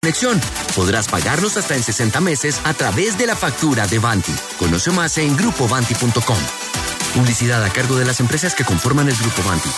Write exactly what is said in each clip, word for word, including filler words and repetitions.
Flexión. Podrás pagarlos hasta en sesenta meses a través de la factura de Vanti. Conoce más en grupo vanti punto com. Publicidad a cargo de las empresas que conforman el Grupo Vanti.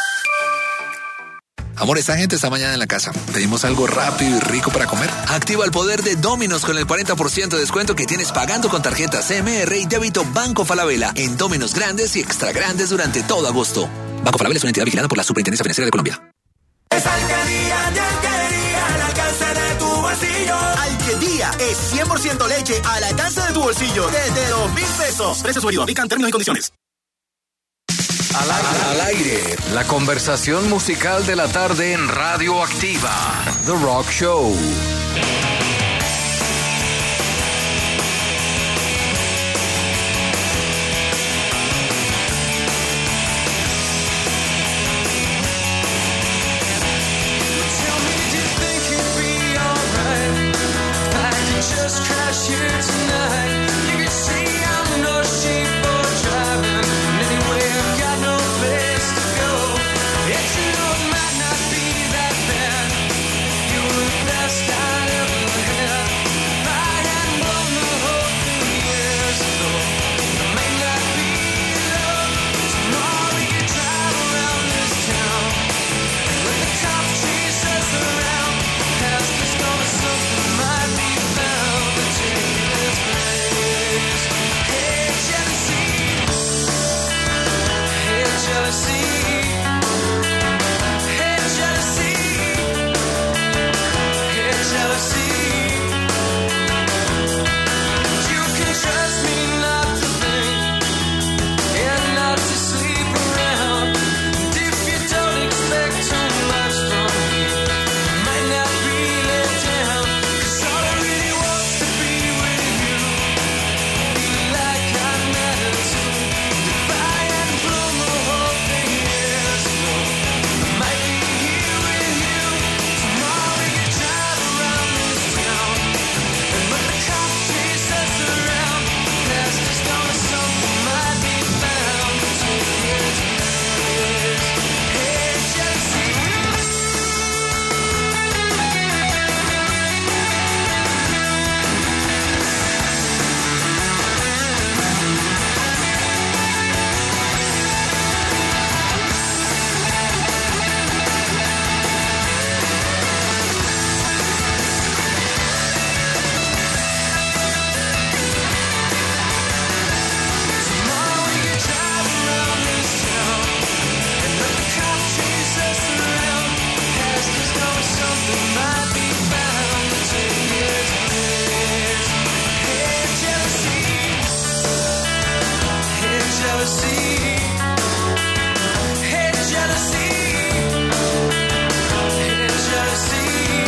Amor, esta gente está mañana en la casa. ¿Pedimos algo rápido y rico para comer? Activa el poder de Domino's con el cuarenta por ciento de descuento que tienes pagando con tarjeta C M R y débito Banco Falabella en Domino's grandes y extra grandes durante todo agosto. Banco Falabella es una entidad vigilada por la Superintendencia Financiera de Colombia. Es Alquería de Alquería, al alcance de tu bolsillo. Alquería es cien por ciento leche al alcance de tu bolsillo. Desde dos mil pesos. Precios sugeridos. Aplican términos y condiciones. Al aire. Al aire, la conversación musical de la tarde en Radio Activa. The Rock Show. Just crash here tonight. You can see I'm no sheep for driving. Anyway, I've got no place to go. Yet you know it might not be that bad. You were the best I'd ever had. If I hadn't blown the whole thing years ago, it may not be love. Tomorrow we could drive around this town and let the cops chase us around. Past is gonna something might be found. Jealousy, hey jealousy, hey jealousy. You can trust me not to think and not to sleep around. And if you don't expect too much from me, I might not be let down. 'Cause all I really want to be with you, feel like I matter too. If I hadn't blown the whole thing years ago, I might be here with you. Tomorrow we could drive around this town and let the cops chase us around. Past is gonna something might be found to take its place. Hey jealousy. Tomorrow we could drive around this town and let the cops chase us around. Past is gonna something might be found to take its place. Hey jealousy, hey jealousy, hey jealousy, hey jealousy.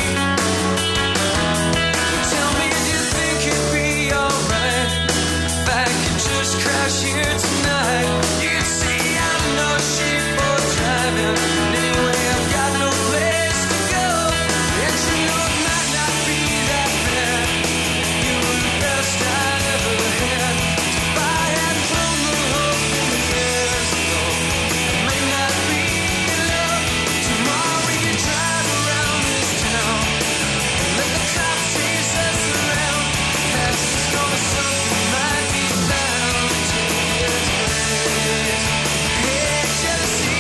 Tell me, do you think it'd be alright if I could just crash here tonight? You can see I'm no sheep for driving. Anyway, I've got no place to go. And you know it might not be that bad. You were the best I'd ever had. If I hadn't blown the whole thing years ago, it may not be love. Tomorrow we could drive around this town and let the cops chase us around. Past is gonna something might be found to take its place. Hey jealousy.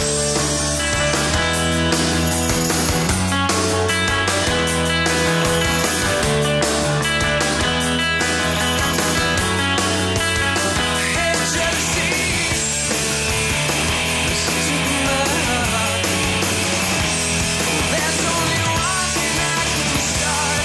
Hey jealousy. Listen to my heart. There's only one thing I can start.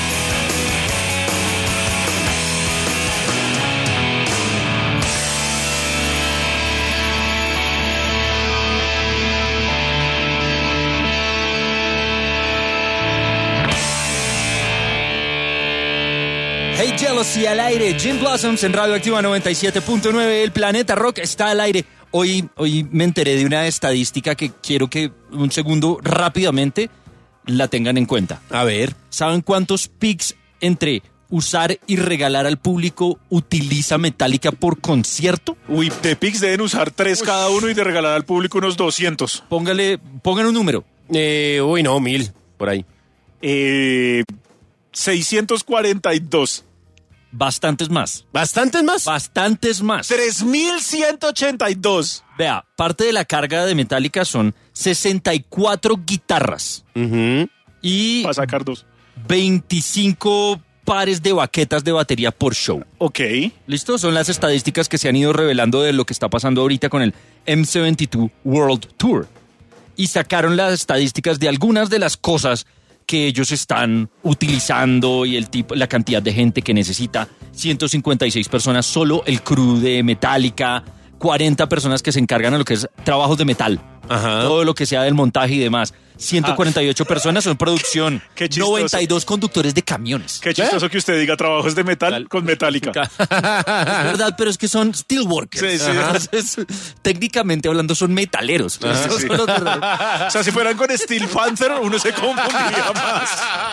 Hey Jealousy al aire, Jim Blossoms en Radio Activa noventa y siete punto nueve, el Planeta Rock está al aire. Hoy, hoy me enteré de una estadística que quiero que un segundo rápidamente la tengan en cuenta. A ver. ¿Saben cuántos pics entre usar y regalar al público utiliza Metallica por concierto? Uy, de pics deben usar tres uy. Cada uno y de regalar al público unos doscientos. Póngale, pongan un número. Eh, uy, no, mil, por ahí. Eh, seiscientos cuarenta y dos. Bastantes más. ¿Bastantes más? Bastantes más. tres mil ciento ochenta y dos. Vea, parte de la carga de Metallica son sesenta y cuatro guitarras Ujú. y Para sacar dos. veinticinco pares de baquetas de batería por show. Ok. ¿Listo? Son las estadísticas que se han ido revelando de lo que está pasando ahorita con el M setenta y dos World Tour. Y sacaron las estadísticas de algunas de las cosas que ellos están utilizando y el tipo, la cantidad de gente que necesita. ciento cincuenta y seis personas, solo el crew de Metallica, cuarenta personas que se encargan de lo que es trabajos de metal. Ajá. Todo lo que sea del montaje y demás. ciento cuarenta y ocho personas son producción. Qué chistoso. noventa y dos conductores de camiones. Qué chistoso que usted diga trabajos de metal con Metallica. Es verdad, pero es que son steelworkers. Sí, sí. Entonces, técnicamente hablando, son metaleros. Pero esos sí. son los verdaderos. O sea, si fueran con Steel Panther, uno se confundiría más.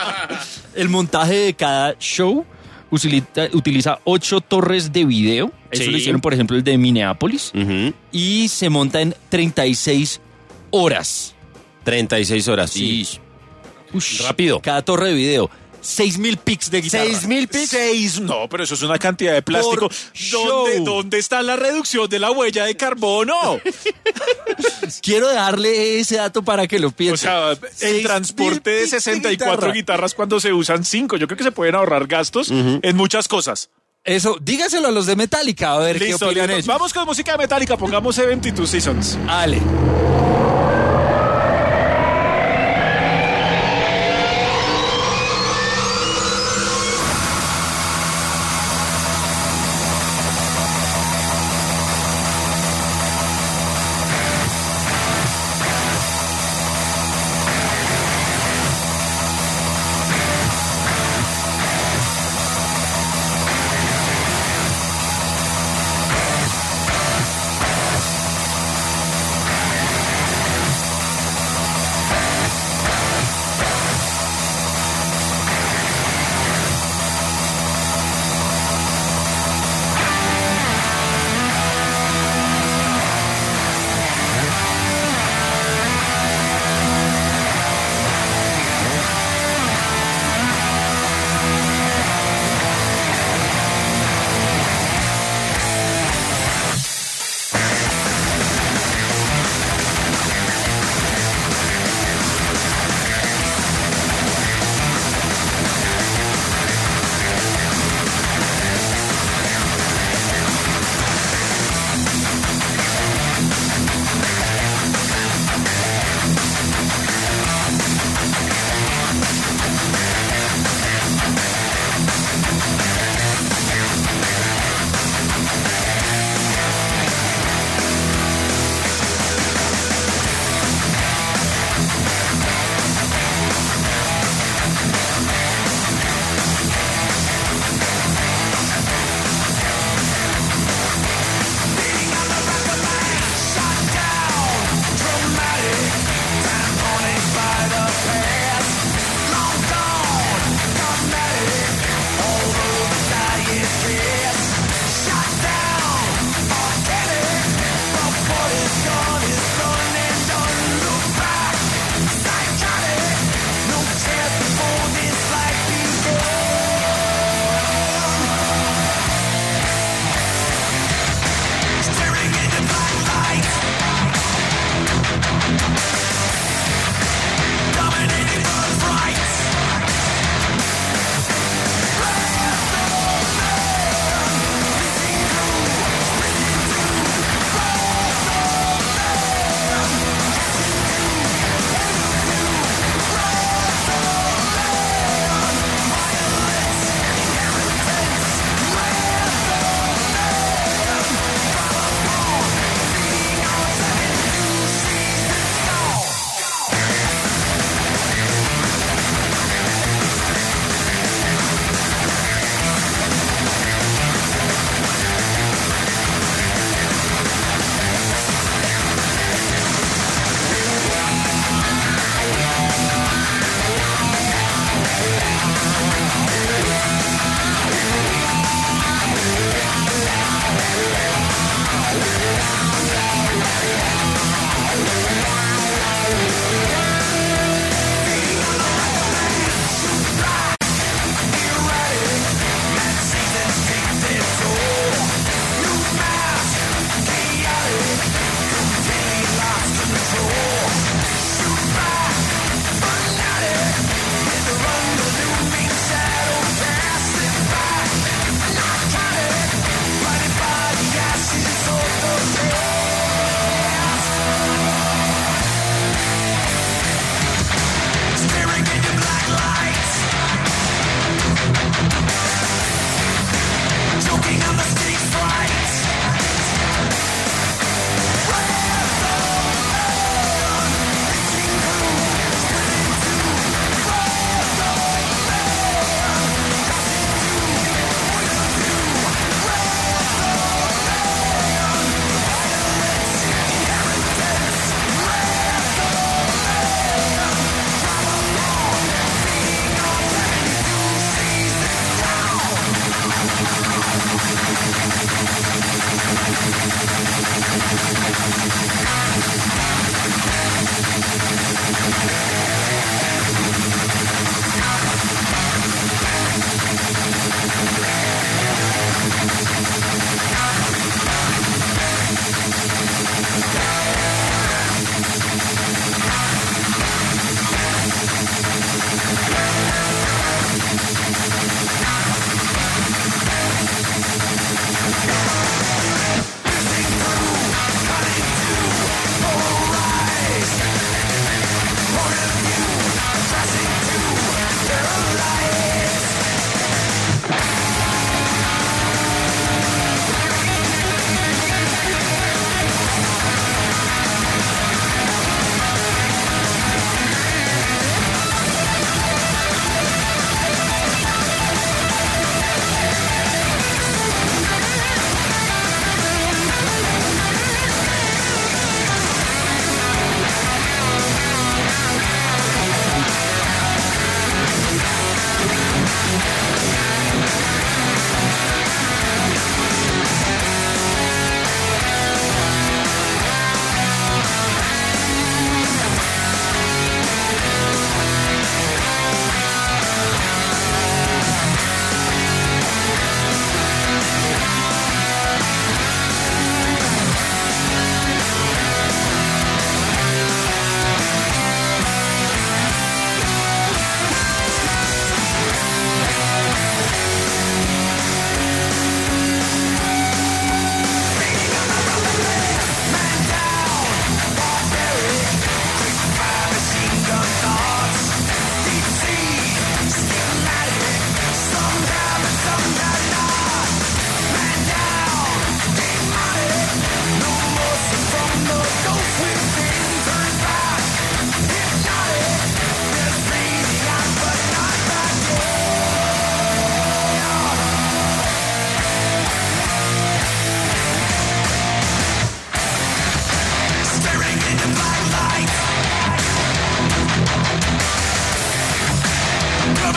El montaje de cada show utiliza, utiliza ocho torres de video. Eso Sí. lo hicieron, por ejemplo, el de Minneapolis. Ujú. Y se monta en treinta y seis horas. treinta y seis horas. Sí. Ush, Rápido. Cada torre de video. seis mil pics de guitarra. ¿Seis mil pics? Seis, no, pero eso es una cantidad de plástico. Por ¿Dónde, show. ¿Dónde está la reducción de la huella de carbono? Quiero dejarle ese dato para que lo O piense. sea, el Seis transporte mil de pics de sesenta y cuatro guitarra. guitarras cuando se usan cinco. Yo creo que se pueden ahorrar gastos en muchas cosas. Eso, dígaselo a los de Metallica, a ver Listo, qué opinan listo. ellos. Vamos con música de Metallica, pongamos setenta y dos Seasons. Ale. Thank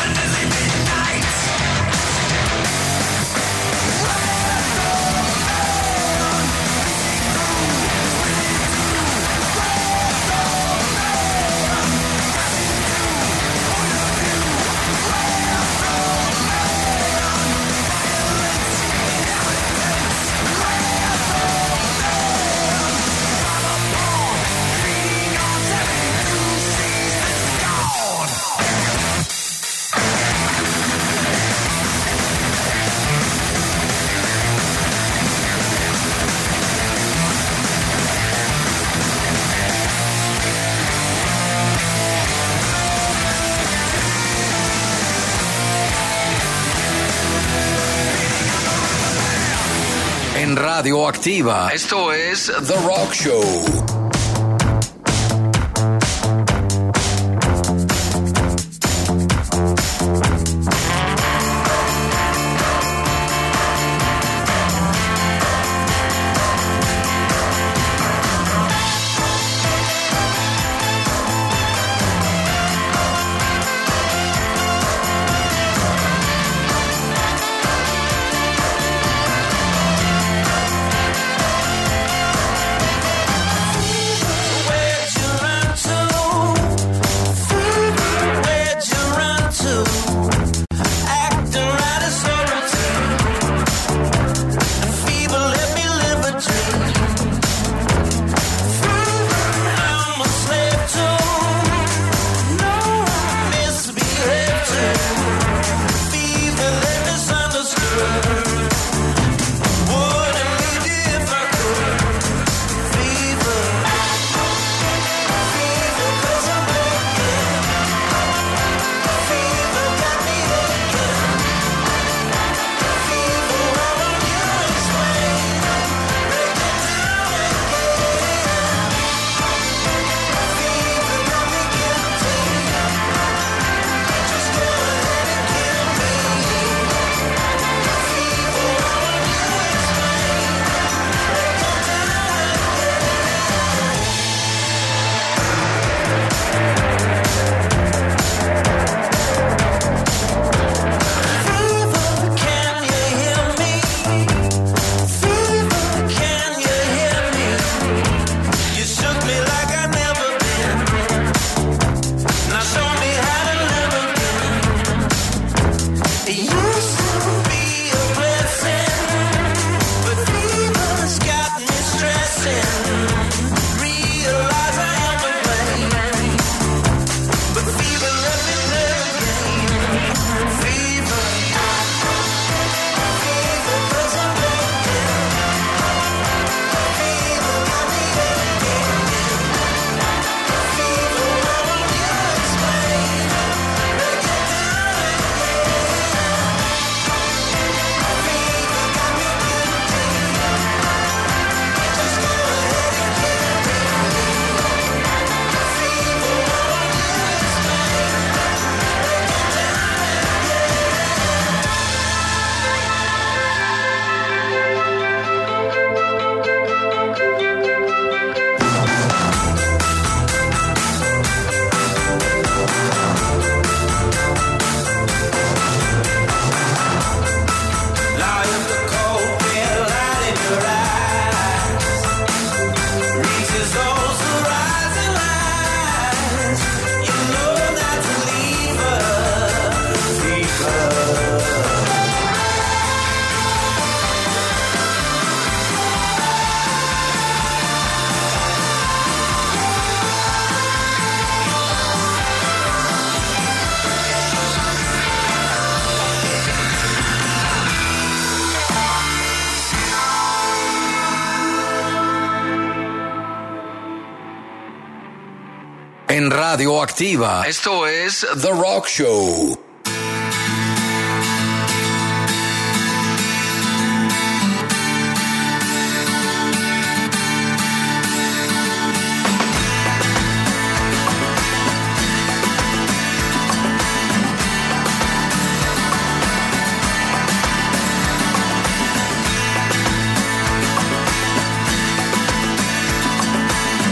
En Radioactiva, esto es The Rock Show. En Radioactiva, esto es The Rock Show.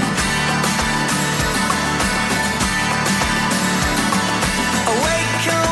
Awake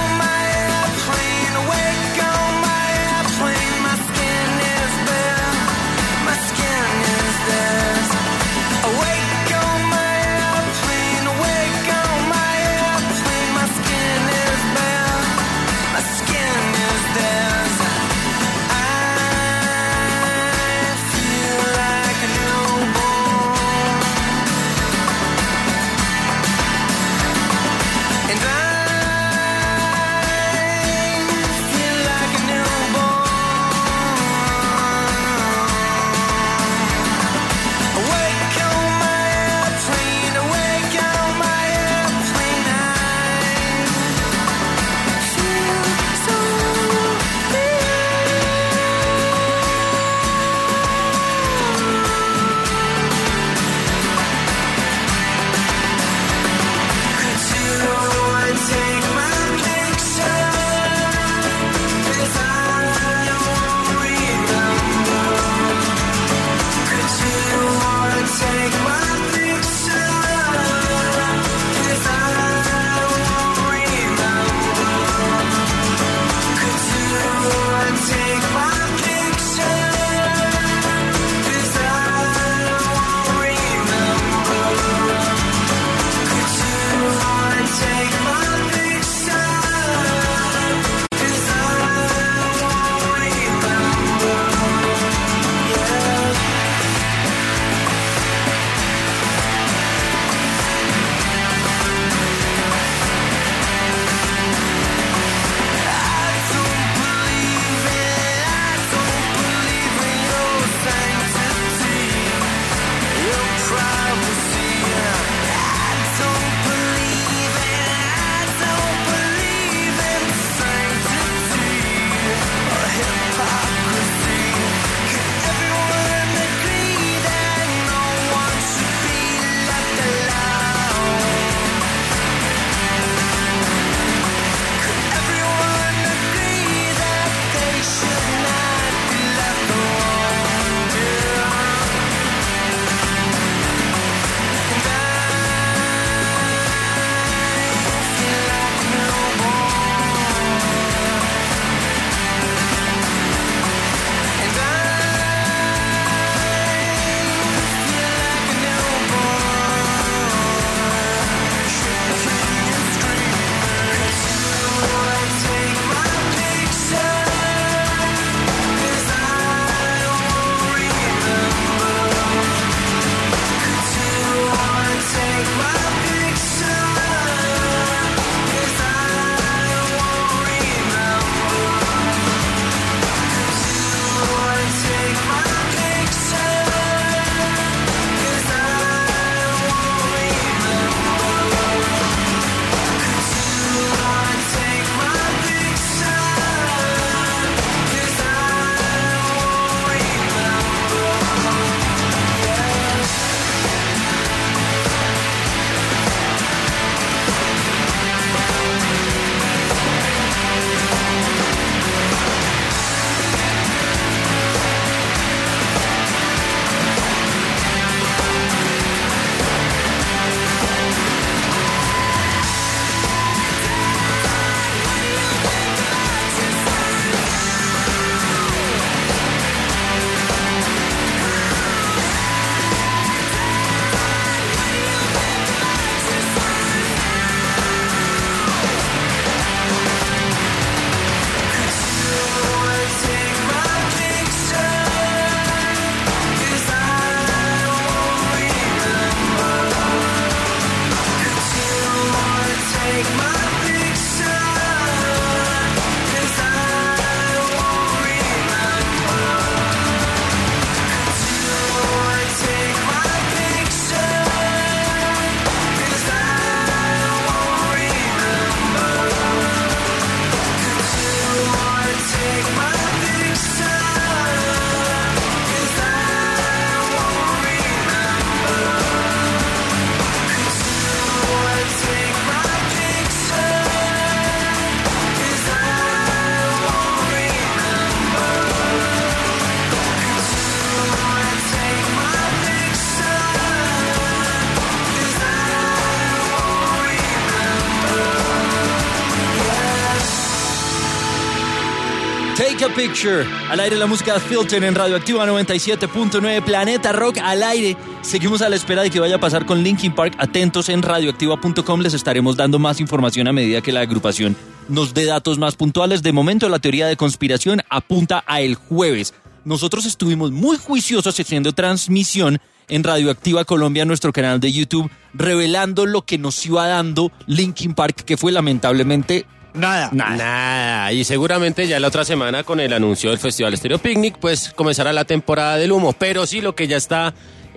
Take a Picture. Al aire la música de Filter en Radioactiva noventa y siete punto nueve. Planeta Rock al aire. Seguimos a la espera de que vaya a pasar con Linkin Park. Atentos en radioactiva punto com. Les estaremos dando más información a medida que la agrupación nos dé datos más puntuales. De momento la teoría de conspiración apunta a el jueves. Nosotros estuvimos muy juiciosos haciendo transmisión en Radioactiva Colombia, nuestro canal de YouTube, revelando lo que nos iba dando Linkin Park, que fue lamentablemente Nada. Nada. Nada. Y seguramente ya la otra semana con el anuncio del Festival Stereo Picnic, pues comenzará la temporada del humo. Pero sí, lo que ya está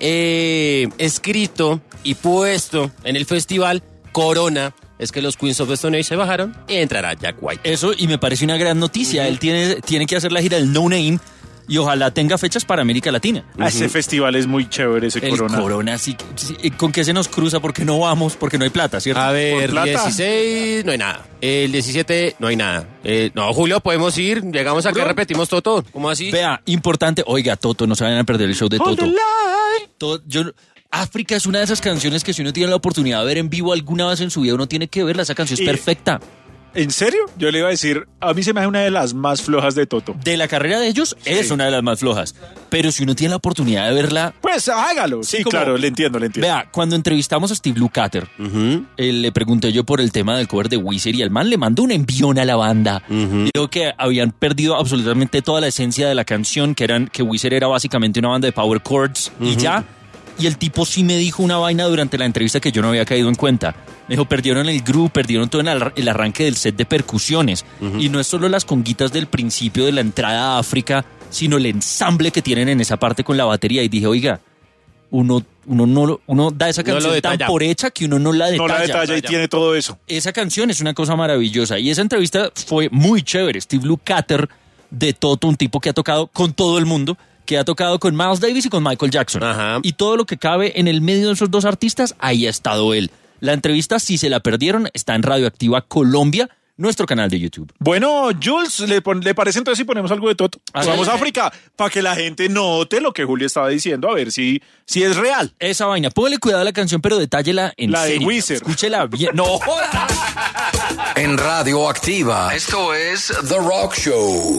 eh, escrito y puesto en el festival Corona es que los Queens of the Stone Age se bajaron y entrará Jack White. Eso, y me parece una gran noticia. Uh-huh. Él tiene, tiene que hacer la gira del No Name y ojalá tenga fechas para América Latina. Uh-huh. Ese festival es muy chévere, ese el Corona. Corona, sí, sí. ¿Con qué se nos cruza? Porque no vamos, porque no hay plata, ¿cierto? A ver, ¿Por plata? dieciséis no hay nada. El diecisiete no hay nada. Eh, no, Julio, podemos ir. Llegamos acá, repetimos Toto. ¿Cómo así? Vea, importante. Oiga, Toto, no se vayan a perder el show de Toto. Todo, yo, África es una de esas canciones que si uno tiene la oportunidad de ver en vivo alguna vez en su vida, uno tiene que verla. Esa canción es y, perfecta. ¿En serio? Yo le iba a decir, a mí se me hace una de las más flojas de Toto. De la carrera de ellos, sí. Es una de las más flojas. Pero si uno tiene la oportunidad de verla... Pues hágalo. Sí, sí como, claro, le entiendo, le entiendo. Vea, cuando entrevistamos a Steve Lukather, uh-huh. eh, le pregunté yo por el tema del cover de Weezer y el man le mandó un envión a la banda. Uh-huh. Creo que habían perdido absolutamente toda la esencia de la canción, que eran que Weezer era básicamente una banda de power chords uh-huh. y ya... Y el tipo sí me dijo una vaina durante la entrevista que yo no había caído en cuenta. Me dijo, perdieron el groove, perdieron todo el arranque del set de percusiones. Uh-huh. Y no es solo las conguitas del principio de la entrada a África, sino el ensamble que tienen en esa parte con la batería. Y dije, oiga, uno, uno, no, uno da esa canción no tan por hecha que uno no la detalla. No la detalla y tiene todo eso. Esa canción es una cosa maravillosa. Y esa entrevista fue muy chévere. Steve Lukather de Toto, un tipo que ha tocado con todo el mundo, que ha tocado con Miles Davis y con Michael Jackson. Ajá. Y todo lo que cabe en el medio de esos dos artistas, ahí ha estado él. La entrevista, si se la perdieron, está en Radioactiva Colombia, nuestro canal de YouTube. Bueno, Jules, ¿le, pon, ¿le parece entonces si ponemos algo de Toto? ¿Ah, vamos a África, para que la gente note lo que Julio estaba diciendo, a ver si, si es real. Esa vaina, póngale cuidado a la canción, pero detállela en la serio. La de Weezer. Escúchela bien. ¡No jodas! En Radioactiva, esto es The Rock Show.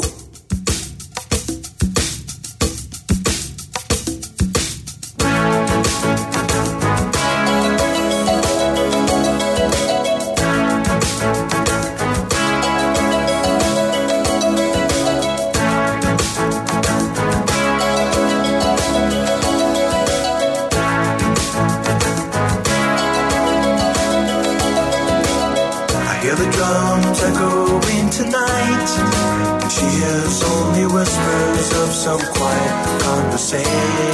Some quiet conversation.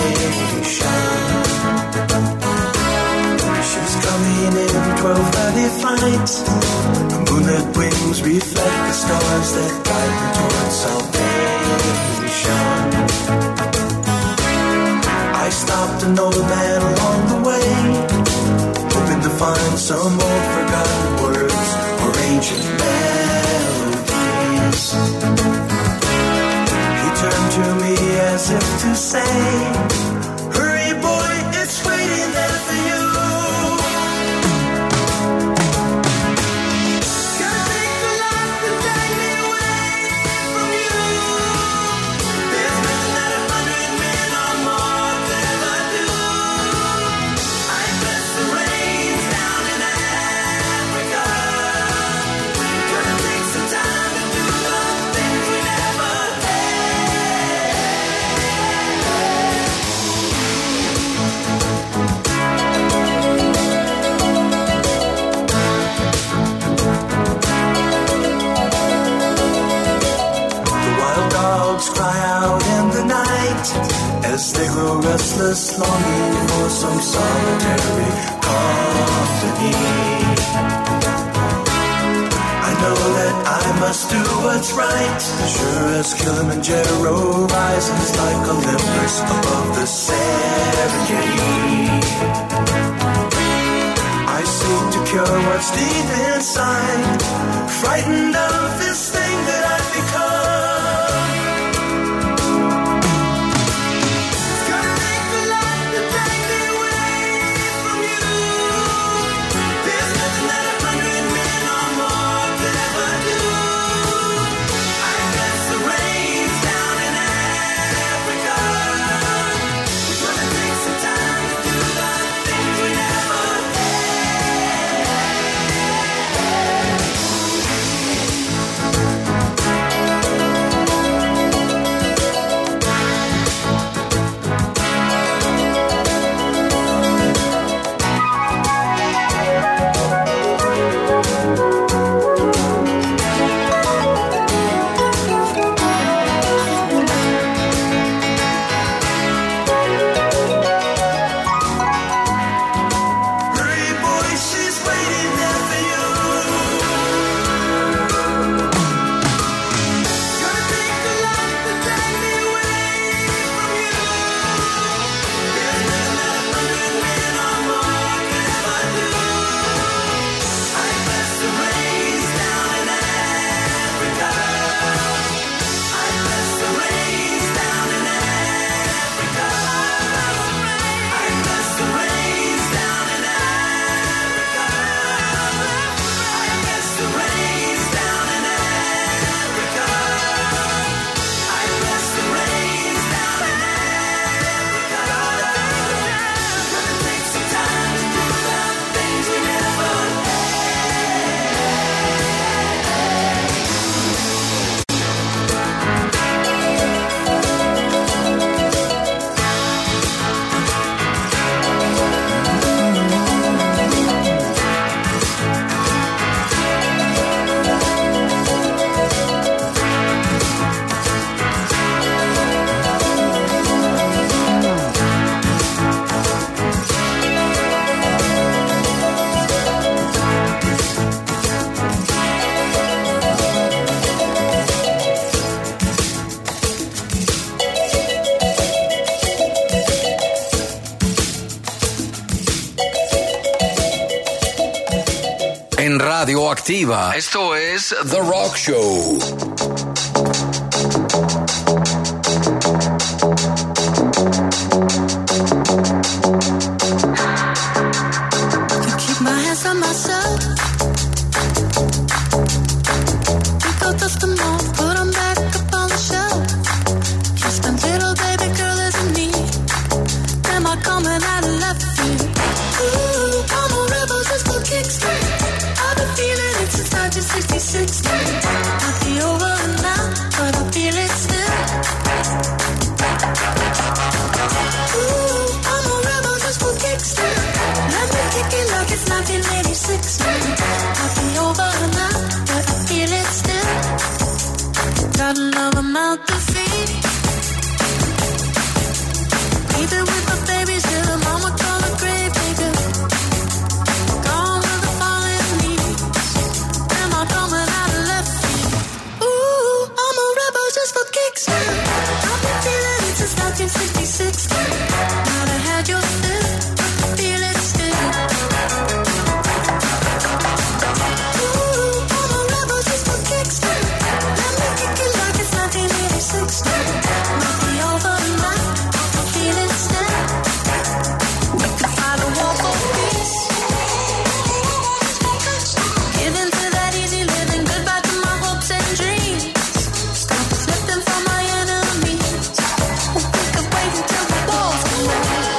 She's coming in twelve thirty flight. Moonlit wings reflect the stars that guide me towards salvation. I stopped an old man along the way, hoping to find some old forgotten words or ancient melodies. Turned to me as if to say, hurry boy, it's waiting there for you. Gotta take the life that drag me away from you. There's nothing that a hundred men or more could ever do. I bless the rains down in Africa. Gonna take some time to do the things we never had. Cry out in the night as they grow restless, longing for some solitary company. I know that I must do what's right, sure as Kilimanjaro rises like Olympus above the Serengeti. I seek to cure what's deep inside, frightened of this thing that I've become. The rain Activa. Esto es The Rock Show. To keep my hands on myself. Pick up dust them off, put them back up on the shelf. Just a little baby girl isn't me. Am I coming out of left field? Ooh, I'm a rebel just for kicks. I've been feeling it since nineteen sixty-six. Might be over now, but I feel it still. Ooh, I'm a rebel just for kicks. Let me kick it like it's nineteen eighty-six. Might be over now, but I feel it still. Got another mouth to feed. Even with my babies, till the mama call a grave digger. Gone with the fallen leaves. Am I coming out of left field? Ooh, I'm a rebel just for kicks. I've been feeling it since nineteen sixty-six. Might have had your fill, I feel it still. Ooh, I'm a rebel just for kicks. Let me kick it like it's nineteen eighty-six. Might be over now, I feel it still. We could find a war for peace. Give in to that easy living, goodbye to my hopes and dreams. Stop slipping from my enemies. We could wait until the walls come down.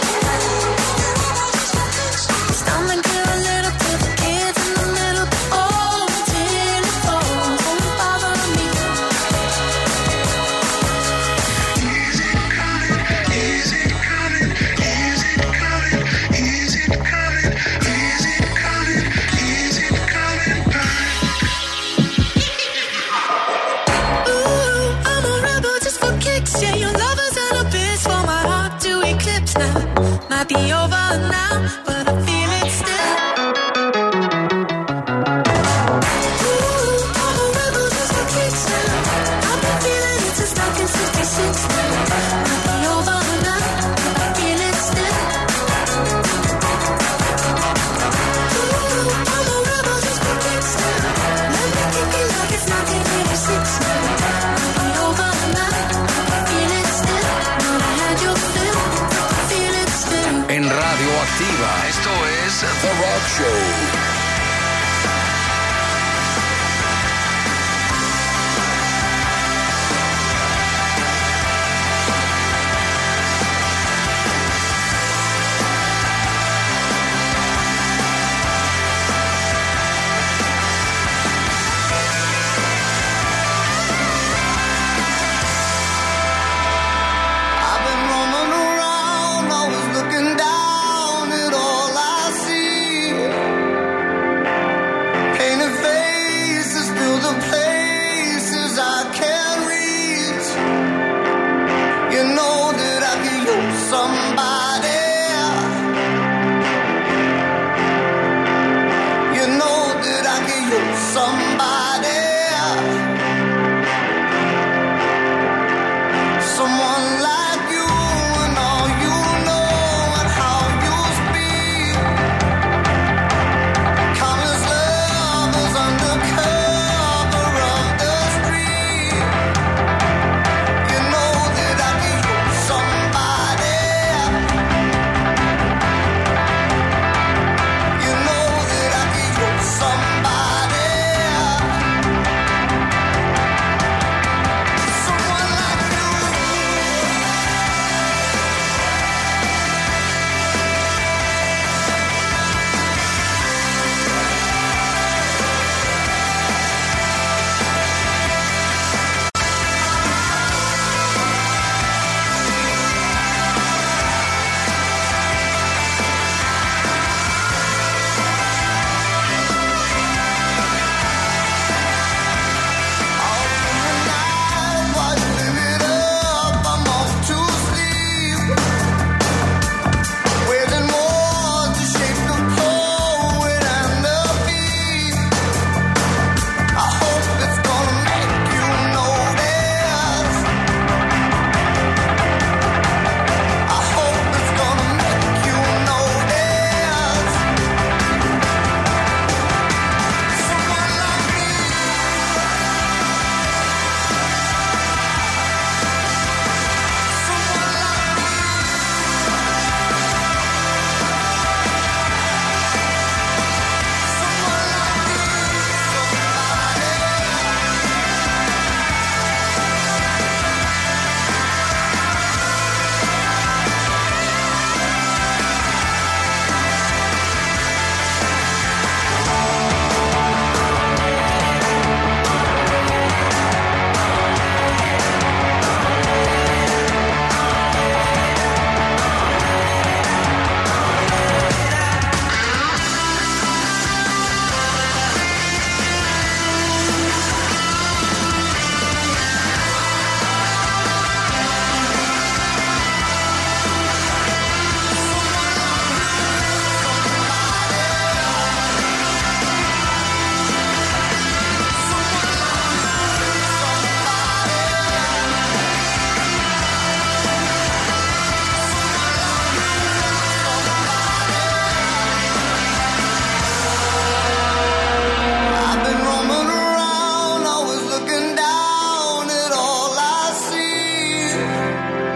Stumbling clear a little to the kids in the middle. Oh, till it falls, won't bother me. Ooh, I'm a rebel just for kicks. Yeah, your lover's an abyss for my heart to eclipse now. Might be over now, but I feel it still. Ooh, I'm a rebel just for kicks now. I've been feeling it since nineteen sixty-six now. Might be over now, but I feel it still. Ooh, I'm a rebel just for kicks now. Let me kick it like it's nineteen eighty-six now. Might be over now, I feel it still. Might have had your fill, I feel it still. En Radio Activa. Esto es The Rock Show. I've been roaming around, always looking down at all I see.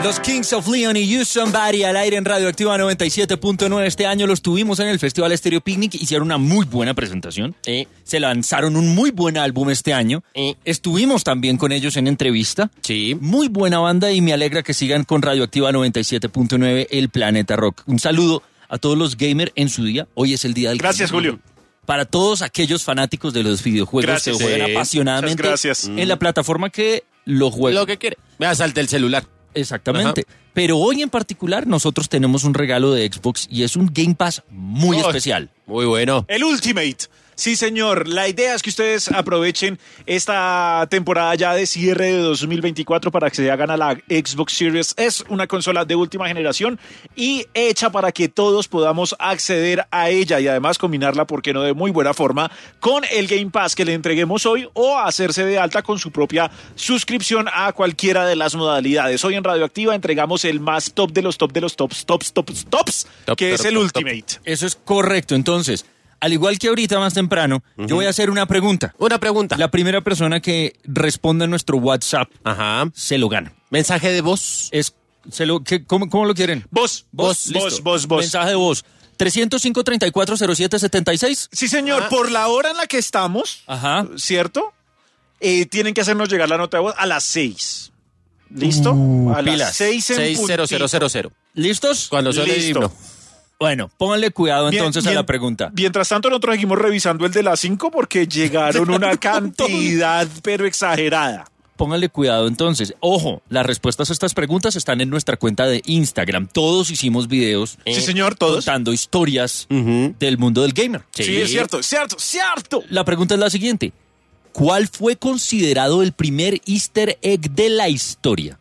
Los Kings of Leon y You Somebody al aire en Radioactiva noventa y siete punto nueve. Este año los tuvimos en el Festival Estéreo Picnic. Hicieron una muy buena presentación. Sí. Se lanzaron un muy buen álbum este año. Sí. Estuvimos también con ellos en entrevista. Sí. Muy buena banda y me alegra que sigan con Radioactiva noventa y siete punto nueve, el Planeta Rock. Un saludo a todos los gamers en su día. Hoy es el día del Gracias, gamer. Julio. Para todos aquellos fanáticos de los videojuegos Gracias. que juegan Sí. apasionadamente Muchas gracias. en la plataforma que lo juegan. Lo que quiere. Vea, salte el celular. Exactamente. Pero hoy en particular nosotros tenemos un regalo de Xbox y es un Game Pass muy Oh. especial. Muy bueno. El Ultimate. Sí, señor. La idea es que ustedes aprovechen esta temporada ya de cierre de dos mil veinticuatro para que se hagan a la Xbox Series. Es una consola de última generación y hecha para que todos podamos acceder a ella y además combinarla, ¿por qué no?, de muy buena forma con el Game Pass que le entreguemos hoy o hacerse de alta con su propia suscripción a cualquiera de las modalidades. Hoy en Radioactiva entregamos el más top de los top de los tops, tops, tops, tops, Top, que top, es el top, Ultimate. Eso es correcto. Entonces, al igual que ahorita más temprano, yo voy a hacer una pregunta. Una pregunta. La primera persona que responda en nuestro WhatsApp Ajá. se lo gana. Mensaje de voz. Es, se lo, ¿qué- cómo, ¿Cómo lo quieren? Vos, Vos, vos, listo. vos, vos, vos. Mensaje de voz. trescientos cinco, treinta y cuatro, cero siete, setenta y seis. Sí, señor, por la hora en la que estamos, Ajá. ¿cierto? Eh, tienen que hacernos llegar la nota de voz a las seis. ¿Listo? a las pilas. seis en seis cero cero cero puntito. cero. ¿Listos? Cuando suene el Listo. himno. Bueno, pónganle cuidado Bien, entonces a bien, la pregunta. Mientras tanto, nosotros seguimos revisando el de las cinco porque llegaron una cantidad, pero exagerada. Pónganle cuidado entonces. Ojo, las respuestas a estas preguntas están en nuestra cuenta de Instagram. Todos hicimos videos Sí, señor, todos. contando historias Ujú. del mundo del gamer. Sí, es cierto, es cierto, cierto. La pregunta es la siguiente. ¿Cuál fue considerado el primer easter egg de la historia?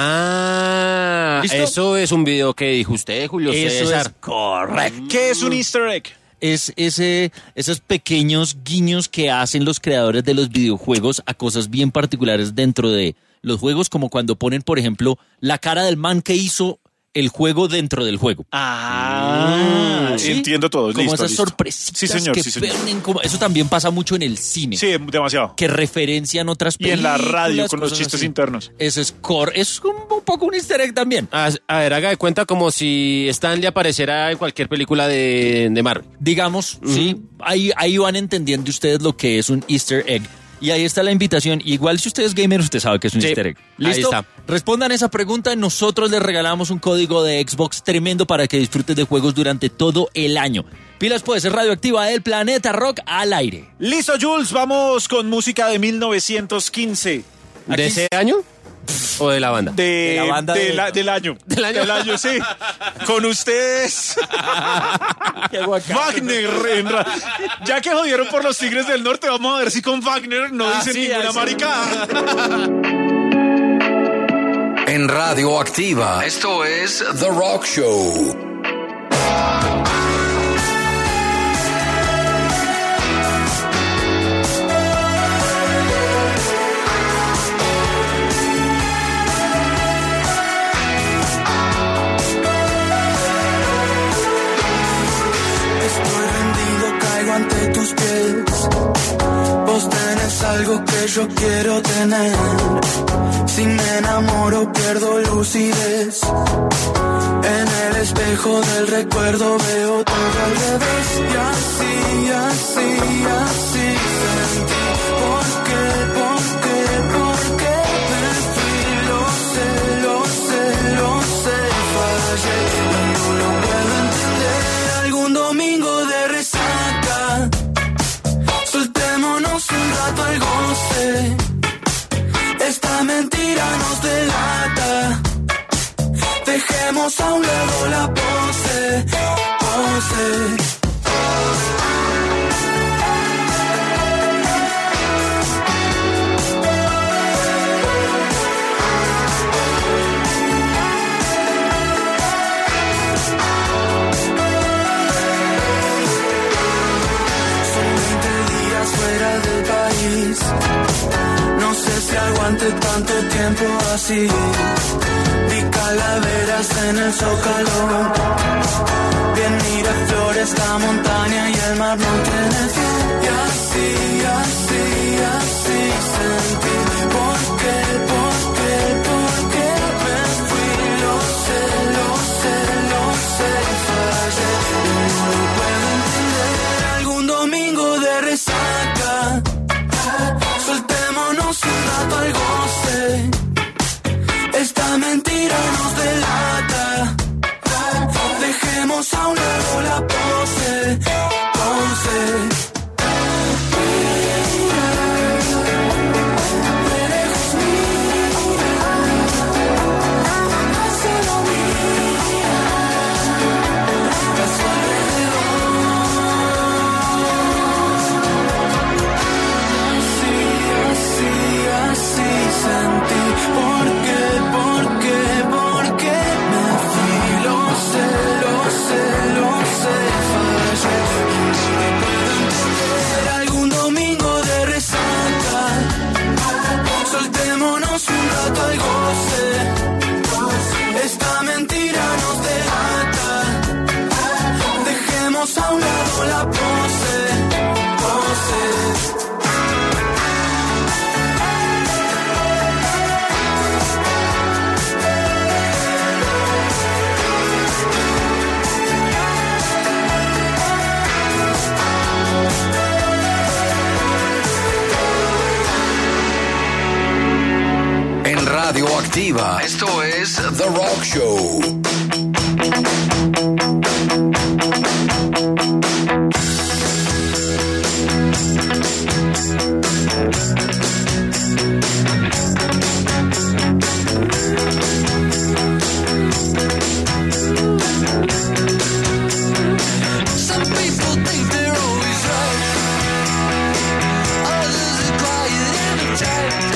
Ah, ¿Listo? eso es un video que dijo usted, Julio Eso César. es correcto. ¿Qué es un easter egg? Es ese, esos pequeños guiños que hacen los creadores de los videojuegos a cosas bien particulares dentro de los juegos, como cuando ponen, por ejemplo, la cara del man que hizo el juego dentro del juego. Ah, ¿Sí? entiendo todo. Como listo, esas listo. sorpresitas Sí, señor, que sí, señor. ponen como- eso también pasa mucho en el cine. Sí, demasiado. Que referencian otras Y en películas. la radio con los cosas chistes así. internos. Eso es cor, eso es como un poco un easter egg también. A, a ver, haga de cuenta como si Stanley apareciera en cualquier película de, de Marvel. Digamos, sí, ahí, ahí van entendiendo ustedes lo que es un easter egg. Y ahí está la invitación. Igual si usted es gamer, usted sabe que es un Sí, easter egg. ahí ¿Listo? está. Respondan esa pregunta. Nosotros les regalamos un código de Xbox tremendo para que disfrutes de juegos durante todo el año. Pilas, puede ser Radioactiva del Planeta Rock al aire. Listo, Jules, vamos con música de mil novecientos quince. ¿De Aquí- ese año? ¿O de la banda? De, De la banda de de- la- del año. Del año. sí. Con ustedes. Wagner. en ra- Ya que jodieron por los Tigres del Norte, vamos a ver si con Wagner no dicen sí, ninguna así. maricada. En Radioactiva, esto es The Rock Show. Estoy rendido, caigo ante tus pies. Vos tenés algo que yo quiero tener. Si me enamoro pierdo lucidez. En el espejo del recuerdo veo todo al revés. Y así, así, así sentí. ¿Por qué, por qué, por qué me fui? Lo sé, lo sé, lo sé, fallé. No lo puedo entender. Algún domingo de resaca, soltémonos un rato al goce. Esta mentira nos delata. Dejemos a un lado la pose, pose. Son veinte días fuera del país. No sé si aguante tanto tiempo así. Vi calaveras en el zócalo. Bien mira flores, la montaña y el mar no tiene fin. Y así, así, así sentí. ¿Por qué, por qué, por qué me fui? mentira nos delata. Dejemos a un lado la pose, pose. Al goce, esta mentira nos delata. Dejemos a un lado la pose, pose. Radioactiva. Esto es The Rock Show. Some people think they're always right. Others are quiet and uptight.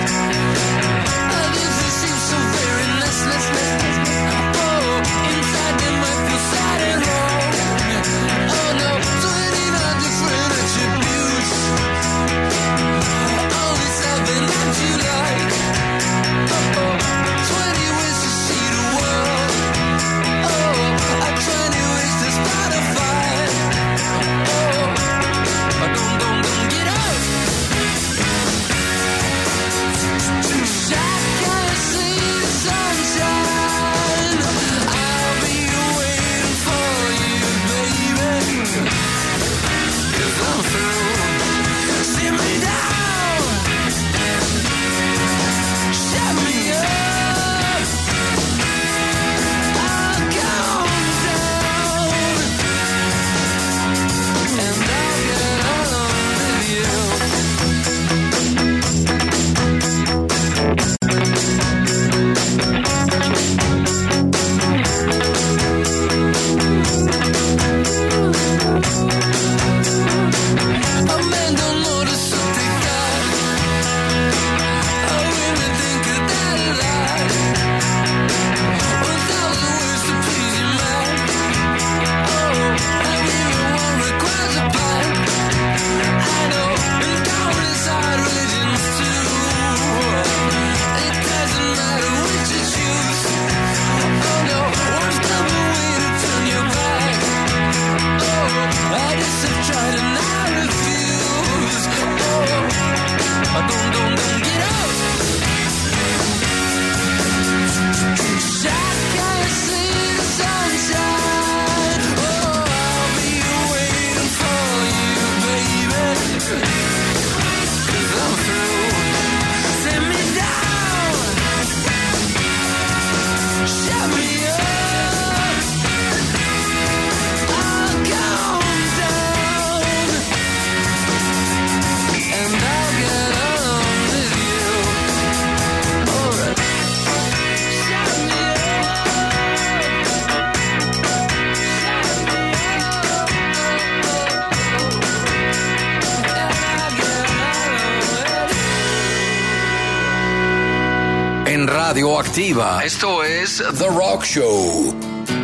Radioactiva. Esto es The Rock Show.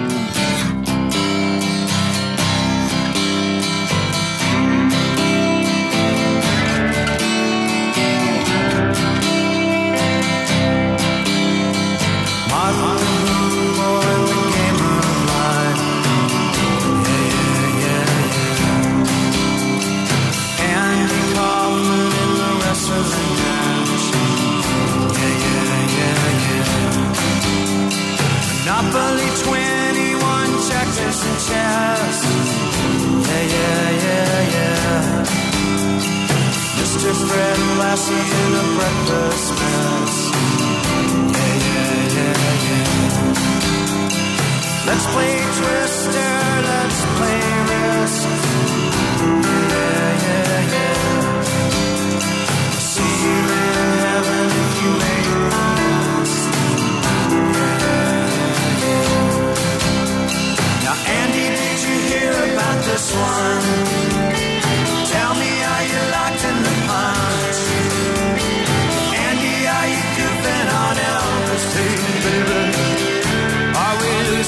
Monopoly twenty-one checkers and chess. Yeah, yeah, yeah, yeah. Mister Fred Lassie in a breakfast mess. Yeah, yeah, yeah, yeah.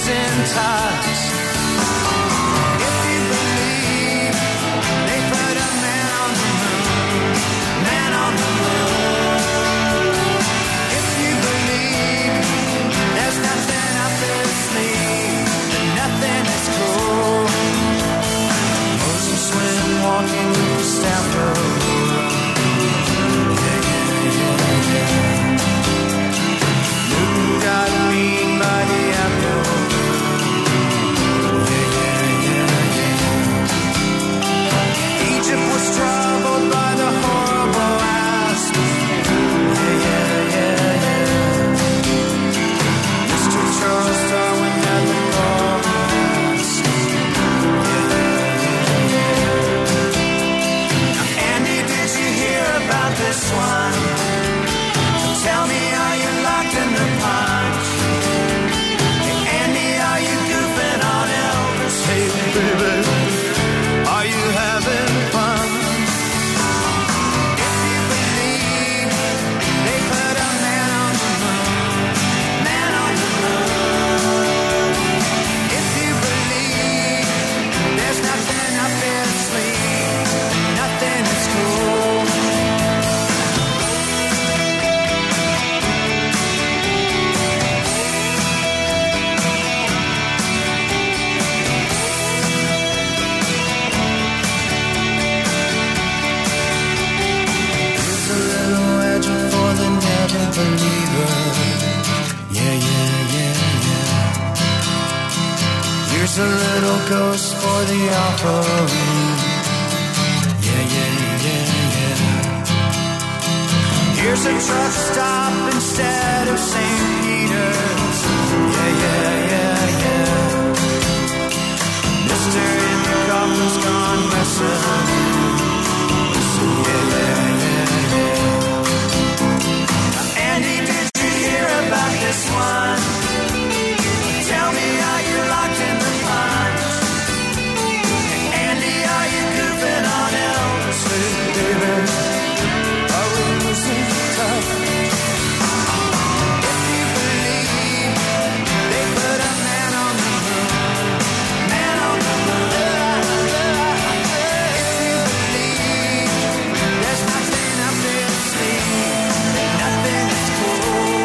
losing touch. If you believe they put a man on the moon, man on the moon. If you believe there's nothing up their sleeve, then nothing is cool. Moses went walking with the staff road. Got beat by the apple. Yeah, yeah, yeah, yeah. Egypt was troubled by the horrible asp. Yeah, yeah, yeah, yeah. Mister Charles Darwin had the mask. Yeah, yeah, yeah. Now, Andy, did you hear about this one? Tell me, are you locked in the punch? Hey, Andy, are you goofing on Elvis? Hey, baby, are you having fun? If you believe they put a man on the moon, man on the moon. If you believe there's nothing up their sleeve, nothing is cool. Believer. Yeah, yeah, yeah, yeah. Here's a little ghost for the offering. Yeah, yeah, yeah, yeah. Here's a truck stop instead of Saint Peter's. Yeah, yeah, yeah, yeah. Mister in the coffin's gone missing. Listen, yeah, yeah, yeah, yeah. Andy, did you hear about this one? Tell me, are you locked in the punch? Andy, are you goofing on Elvis? Baby, are we losing touch? If you believe they put a man on the moon, man on the moon. If you believe there's nothing up their sleeve, nothing is cool.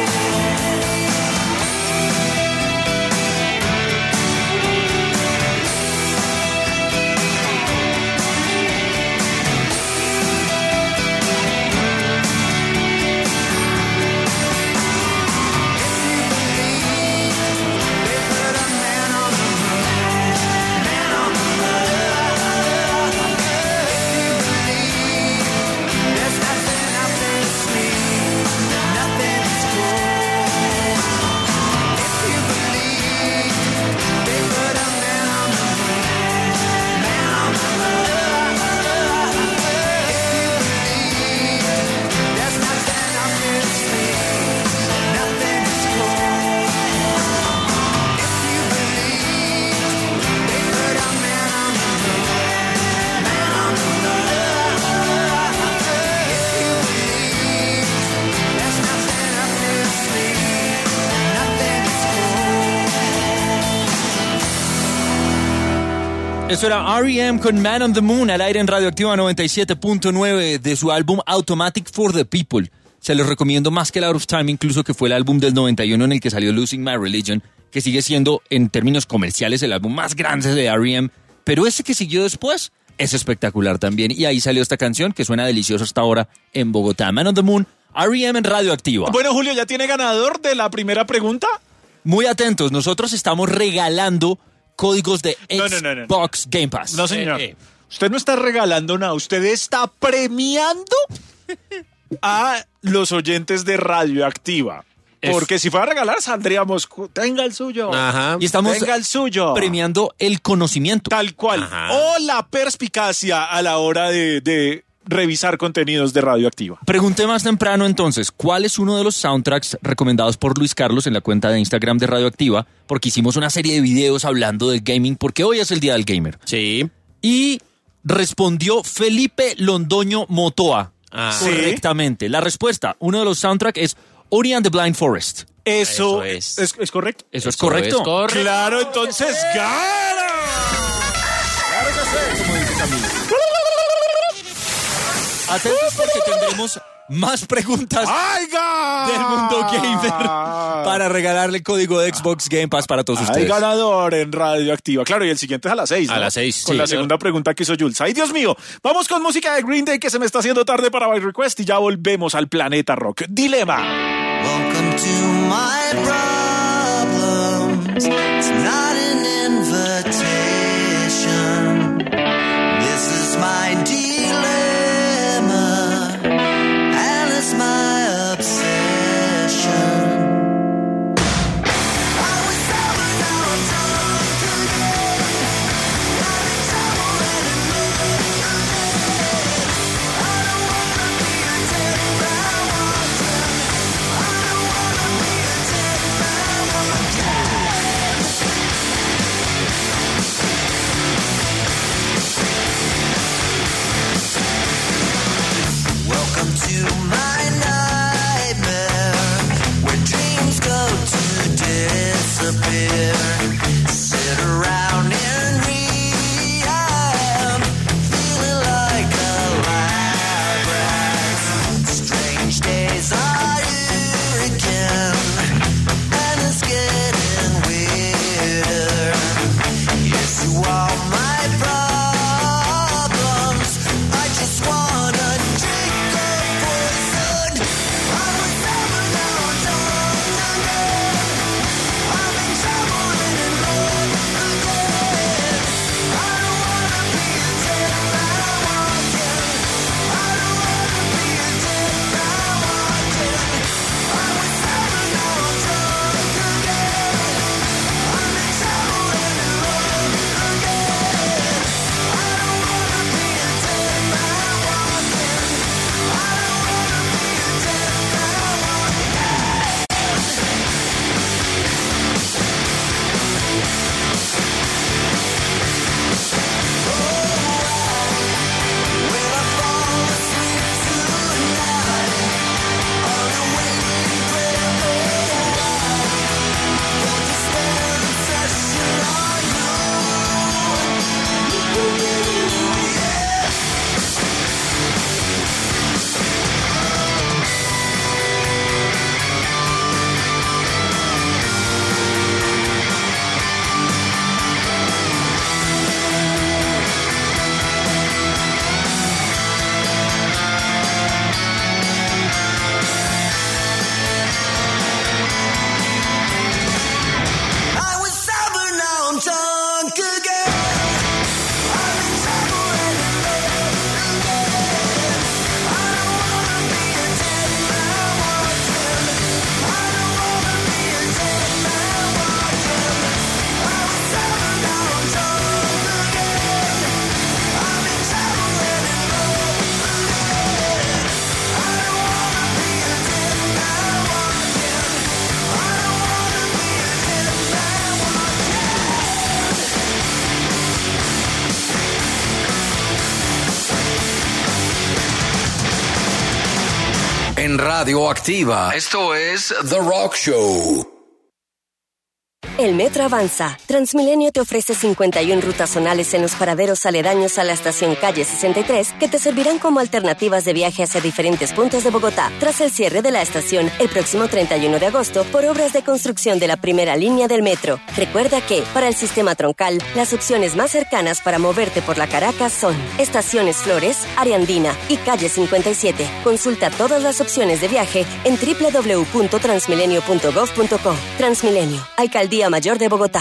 Eso era R E M con Man on the Moon al aire en Radioactiva noventa y siete punto nueve de su álbum Automatic for the People. Se los recomiendo más que el Out of Time, incluso que fue el álbum del noventa y uno en el que salió Losing My Religion, que sigue siendo en términos comerciales el álbum más grande de R E M, pero ese que siguió después es espectacular también y ahí salió esta canción que suena deliciosa hasta ahora en Bogotá. Man on the Moon, R E M en Radioactiva. Bueno, Julio, ¿ya tiene ganador de la primera pregunta? Muy atentos, nosotros estamos regalando códigos de No, Xbox no, no, no. Game Pass. No, señor. Eh, eh. Usted no está regalando nada, usted está premiando a los oyentes de Radioactiva. Porque si fuera a regalar, saldríamos. Tenga el suyo. Ajá. Y estamos Tenga el suyo. premiando el conocimiento. Tal cual. Ajá. O la perspicacia a la hora de, de revisar contenidos de Radioactiva. Pregunté más temprano entonces, ¿cuál es uno de los soundtracks recomendados por Luis Carlos en la cuenta de Instagram de Radioactiva? Porque hicimos una serie de videos hablando del gaming, porque hoy es el Día del Gamer. Sí. Y respondió Felipe Londoño Motoa Ah. Sí. correctamente. La respuesta, uno de los soundtracks es Ori and the Blind Forest. Eso, Eso es. es. ¿Es correcto? Eso es Eso correcto. es correcto. Claro, entonces gana. Claro que sí, como dice Camilo. Atentos porque tendremos más preguntas ¡Aiga! del mundo gamer para regalarle código de Xbox Game Pass para todos Hay ustedes. ganador en Radioactiva. Claro, y el siguiente es a las seis, ¿no? A las seis, Con sí, la señor. segunda pregunta que hizo Jules. ¡Ay, Dios mío! Vamos con música de Green Day que se me está haciendo tarde para My Request y ya volvemos al Planeta Rock. Dilema. Welcome to my problems. It's not an invitation. This is my dilemma, and it's my obsession. I was sober, now I'm drunk again. I'm in trouble and in love again. I don't wanna be a dead man walking. I don't wanna be a dead man walking. Welcome to my nightmare, where dreams go to disappear. Sit around in rehab, feeling like a lab rat. Strange days are here again, and it's getting weirder. Yes, you are my problems. I just wanna drink the poison. I'm a summer, now I'm drunk again. I'm in trouble and in love again. I don't wanna be a dead man walking. I don't wanna be a dead man walking. I'm a summer, now I'm drunk again. I'm in trouble and in love again. I don't wanna be a dead man walking. I don't wanna be a dead man When I fall asleep tonight, on a waiting prayer, for this one obsession on you. Yeah. I was sober, now I'm drunk again. I'm in trouble and in love again. I don't wanna be a dead man walking. I don't wanna be a dead man walking. I was sober, now I'm drunk again. I'm in trouble and in love again. I don't wanna be a dead man walking. I don't wanna be a dead man En Radio Activa, esto es The Rock Show. El metro avanza. Transmilenio te ofrece cincuenta y una rutas zonales en los paraderos aledaños a la estación Calle sesenta y tres que te servirán como alternativas de viaje hacia diferentes puntos de Bogotá. Tras el cierre de la estación el próximo treinta y uno de agosto por obras de construcción de la primera línea del metro. Recuerda que, para el sistema troncal, las opciones más cercanas para moverte por la Caracas son Estaciones Flores, Ariandina y Calle cincuenta y siete. Consulta todas las opciones de viaje en doble u doble u doble u punto transmilenio punto gov punto co. Transmilenio, Alcaldía Mayor de Bogotá.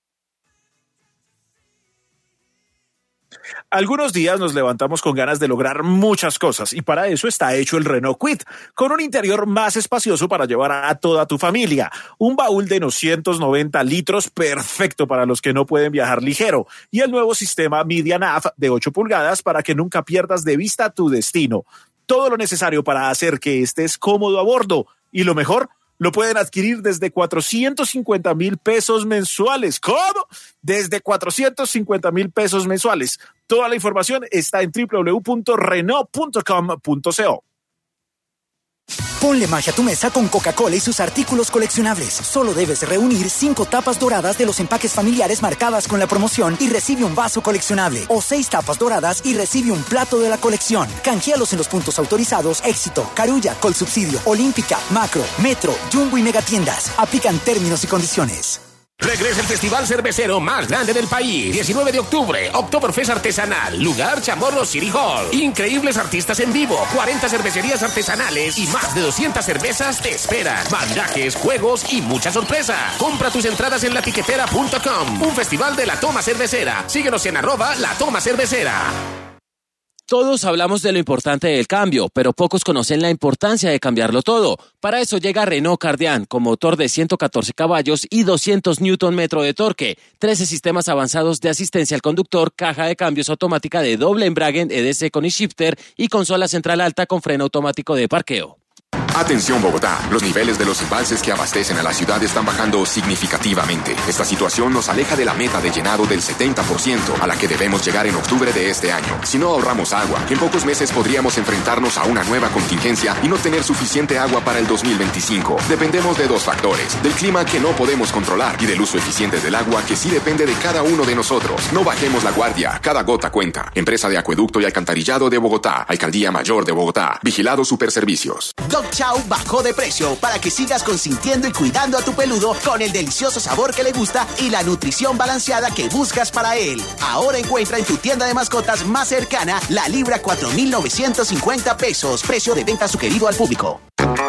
Algunos días nos levantamos con ganas de lograr muchas cosas y para eso está hecho el Renault Kwid, con un interior más espacioso para llevar a toda tu familia. Un baúl de doscientos noventa litros, perfecto para los que no pueden viajar ligero. Y el nuevo sistema Media Nav de ocho pulgadas para que nunca pierdas de vista tu destino. Todo lo necesario para hacer que estés cómodo a bordo. Y lo mejor, lo pueden adquirir desde cuatrocientos cincuenta mil pesos mensuales. ¿Cómo? Desde cuatrocientos cincuenta mil pesos mensuales. Toda la información está en doble u doble u doble u punto renault punto com punto co. Ponle magia a tu mesa con Coca-Cola y sus artículos coleccionables. Solo debes reunir cinco tapas doradas de los empaques familiares marcadas con la promoción y recibe un vaso coleccionable. O seis tapas doradas y recibe un plato de la colección. Canjealos en los puntos autorizados Éxito, Carulla, Colsubsidio, Olímpica, Macro, Metro, Jumbo y Megatiendas. Aplican términos y condiciones. Regresa el festival cervecero más grande del país. diecinueve de octubre, Oktoberfest artesanal. Lugar Chamorro City Hall. Increíbles artistas en vivo, cuarenta cervecerías artesanales y más de doscientas cervezas te esperan. Bandajes, juegos y mucha sorpresa. Compra tus entradas en latiquetera punto com. Un festival de La Toma Cervecera. Síguenos en arroba La Toma Cervecera. Todos hablamos de lo importante del cambio, pero pocos conocen la importancia de cambiarlo todo. Para eso llega Renault Kardian, con motor de ciento catorce caballos y doscientos newton metro de torque, trece sistemas avanzados de asistencia al conductor, caja de cambios automática de doble embrague E D C con e-shifter y consola central alta con freno automático de parqueo. Atención Bogotá, los niveles de los embalses que abastecen a la ciudad están bajando significativamente. Esta situación nos aleja de la meta de llenado del setenta por ciento a la que debemos llegar en octubre de este año. Si no ahorramos agua, en pocos meses podríamos enfrentarnos a una nueva contingencia y no tener suficiente agua para el dos mil veinticinco. Dependemos de dos factores, del clima que no podemos controlar y del uso eficiente del agua que sí depende de cada uno de nosotros. No bajemos la guardia, cada gota cuenta. Empresa de Acueducto y Alcantarillado de Bogotá, Alcaldía Mayor de Bogotá, Vigilado Superservicios. Dog Chow bajó de precio para que sigas consintiendo y cuidando a tu peludo con el delicioso sabor que le gusta y la nutrición balanceada que buscas para él. Ahora encuentra en tu tienda de mascotas más cercana la libra cuatro mil novecientos cincuenta pesos, precio de venta sugerido al público.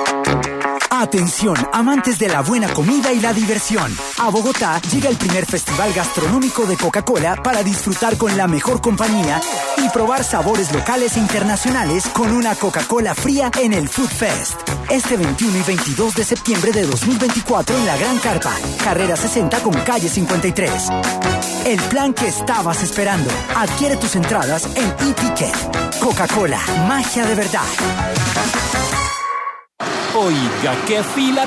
Atención, amantes de la buena comida y la diversión. A Bogotá llega el primer festival gastronómico de Coca-Cola para disfrutar con la mejor compañía y probar sabores locales e internacionales con una Coca-Cola fría en el Food Fest. Este veintiuno y veintidós de septiembre de dos mil veinticuatro en la Gran Carpa, carrera sesenta con calle cincuenta y tres. El plan que estabas esperando. Adquiere tus entradas en eTicket. Coca-Cola, magia de verdad. Oiga, qué fila